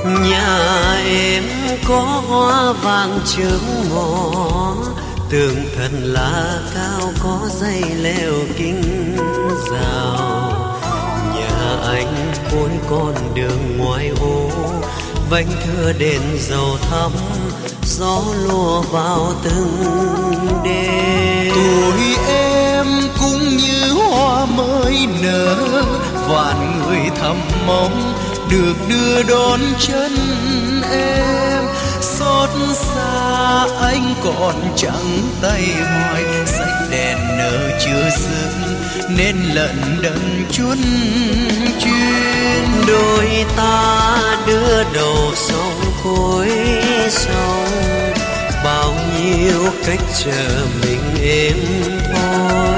Nhà em có hoa vàng trước ngõ, tường thật là cao có dây leo kính rào. Nhà anh cuối con đường ngoài ô, vánh thưa đèn dầu thắm, gió lùa vào từng đêm. Tuổi em cũng như hoa mới nở, vạn người thầm mong được đưa đón chân em. Xót xa anh còn trắng tay hoài, sách đèn nở chưa dừng nên lận đận chút chuyến. Đôi ta đưa đầu sông cuối sông, bao nhiêu cách chờ mình em thôi.